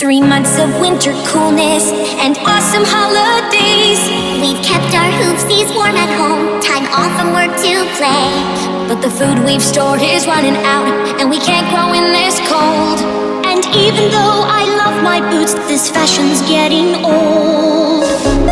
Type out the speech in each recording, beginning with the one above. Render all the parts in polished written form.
3 months of winter coolness and awesome holidays. We've kept our hoopsies warm at home, time off from work to play. But the food we've stored is running out, and we can't grow in this cold. And even though I love my boots, this fashion's getting old.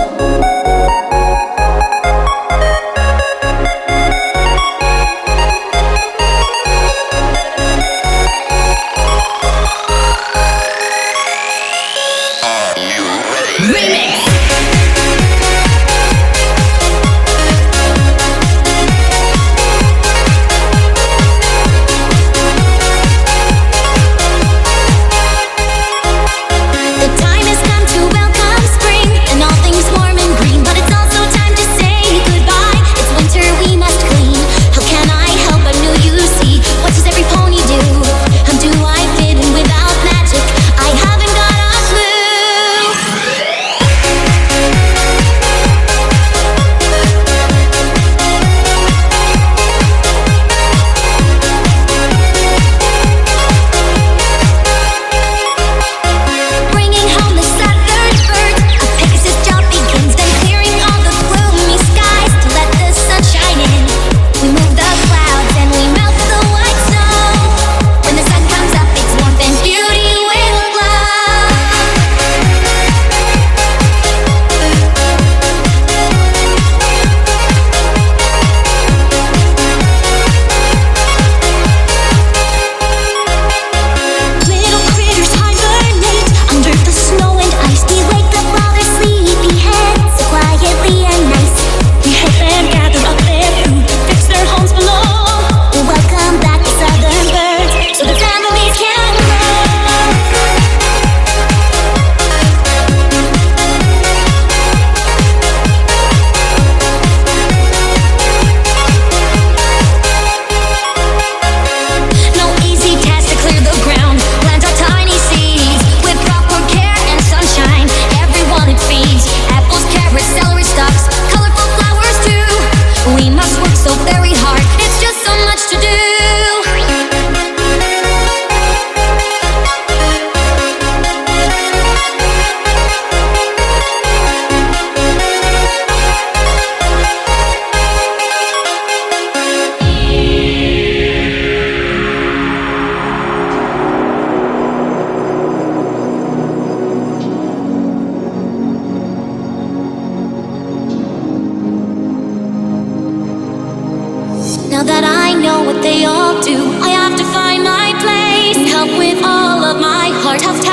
Now that I know what they all do, I have to find my place and help with all of my heart. Tough